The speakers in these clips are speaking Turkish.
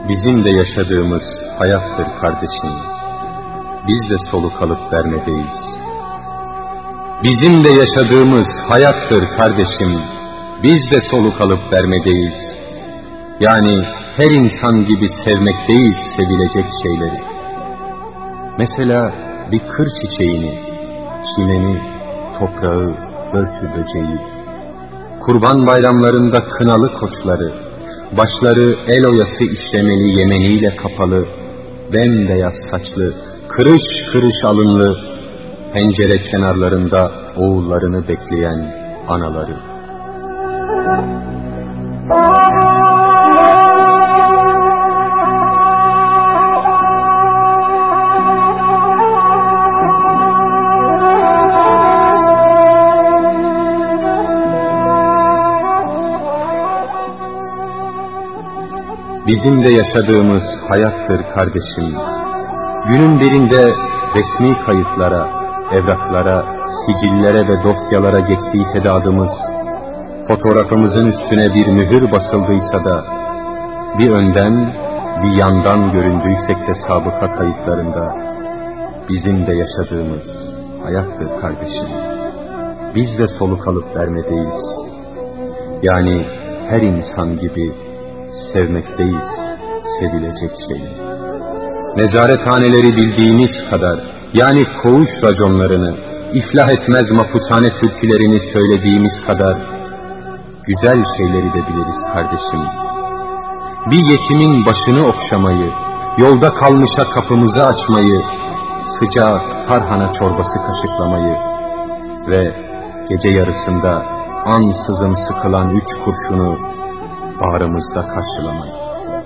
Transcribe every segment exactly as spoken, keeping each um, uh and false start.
Bizim de yaşadığımız hayattır kardeşim. Biz de soluk alıp vermedeyiz. Bizim de yaşadığımız hayattır kardeşim. Biz de soluk alıp vermedeyiz. Yani her insan gibi sevmekteyiz sevilecek şeyleri. Mesela bir kır çiçeğini, çimeni, toprağı, börtü böceği, kurban bayramlarında kınalı koçları, başları el oyası işlemeli yemeniyle kapalı, bembeyaz saçlı, kırış kırış alınlı, pencere kenarlarında oğullarını bekleyen anaları. Bizim de yaşadığımız hayattır kardeşim. Günün birinde resmi kayıtlara, evraklara, sicillere ve dosyalara geçtiyse de adımız, fotoğrafımızın üstüne bir mühür basıldıysa da, bir önden, bir yandan göründüysek de sabıka kayıtlarında, bizim de yaşadığımız hayattır kardeşim. Biz de soluk alıp vermedeyiz. Yani her insan gibi sevmekteyiz sevilecek şeyi. Nezarethaneleri bildiğimiz kadar, yani koğuş raconlarını, iflah etmez mapushane türkülerini söylediğimiz kadar, güzel şeyleri de biliriz kardeşim. Bir yetimin başını okşamayı, yolda kalmışa kapımızı açmayı, sıcak tarhana çorbası kaşıklamayı ve gece yarısında ansızın sıkılan üç kurşunu bağrımızda karşılamayı.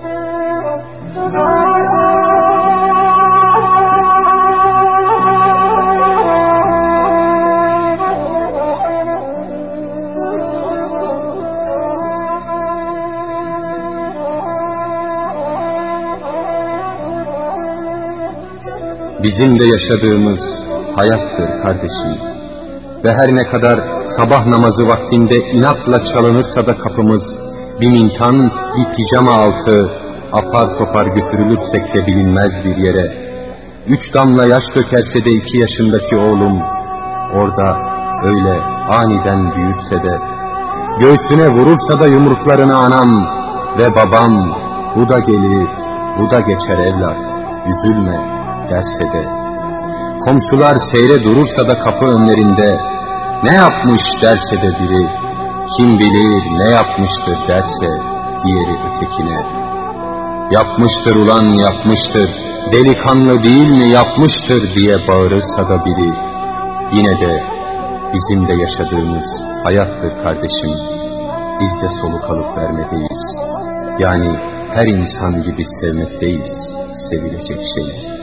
Bizim de yaşadığımız hayattır kardeşim. Ve her ne kadar sabah namazı vaktinde inatla çalınırsa da kapımız, bir mintan, bir pijama altı, apar topar götürülürsek de bilinmez bir yere, üç damla yaş dökerse de iki yaşındaki oğlum, orada öyle aniden büyürse de, göğsüne vurursa da yumruklarını anam ve babam, bu da gelir, bu da geçer evlat, üzülme derse de, komşular seyre durursa da kapı önlerinde, ne yapmış derse de biri, kim bilir ne yapmıştır derse diğeri ötekine, yapmıştır ulan yapmıştır, delikanlı değil mi yapmıştır diye bağırırsa da biri, yine de bizim de yaşadığımız hayattır kardeşim, biz de soluk alıp vermedeyiz. Yani her insan gibi sevmekteyiz sevilecek şeyi.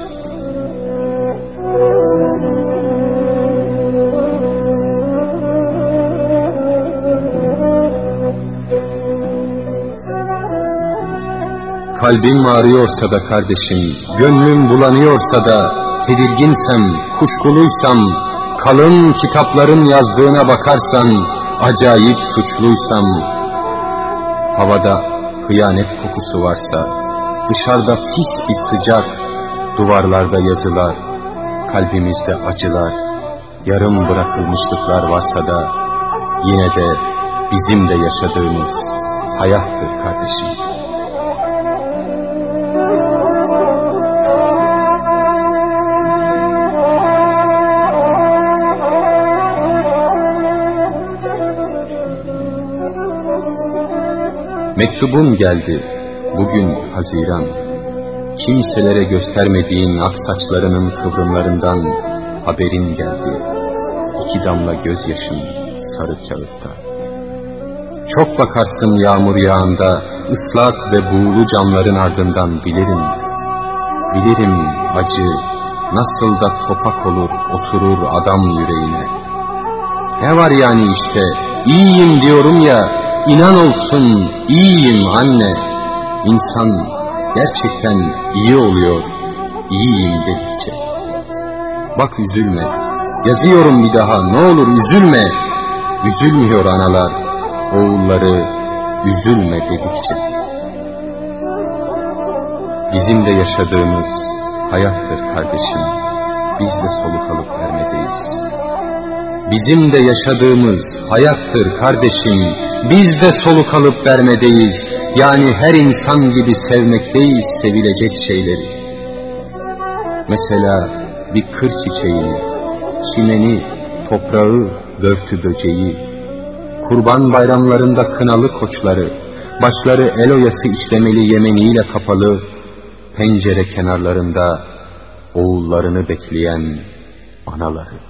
Kalbim ağrıyorsa da kardeşim, gönlüm bulanıyorsa da, tedirginsem, kuşkuluysam, kalın kitapların yazdığına bakarsan, acayip suçluysam, havada hıyanet kokusu varsa, dışarıda pis bir sıcak, duvarlarda yazılar, kalbimizde acılar, yarım bırakılmışlıklar varsa da, yine de bizim de yaşadığımız hayattır kardeşim. Mektubun geldi, bugün Haziran. Kimselere göstermediğin ak saçlarının kıvrımlarından haberin geldi. İki damla gözyaşın sarı kağıtta. Çok bakarsın yağmur yağında, ıslak ve buğulu camların ardından bilirim. Bilirim acı, nasıl da topak olur, oturur adam yüreğine. Ne var yani işte, iyiyim diyorum ya, İnan olsun iyiyim anne. İnsan gerçekten iyi oluyor, iyiyim dedikçe. Bak üzülme, yazıyorum bir daha, ne olur üzülme. Üzülmüyor analar, oğulları üzülme dedikçe. Bizim de yaşadığımız hayattır kardeşim, biz de soluk alıp vermedeyiz. Bizim de yaşadığımız hayattır kardeşim, biz de soluk alıp vermedeyiz. Yani her insan gibi sevmekteyiz sevilecek şeyleri. Mesela bir kır çiçeğini, çimeni, toprağı, börtü böceği, kurban bayramlarında kınalı koçları, başları el oyası işlemeli yemeniyle kapalı, pencere kenarlarında oğullarını bekleyen anaları.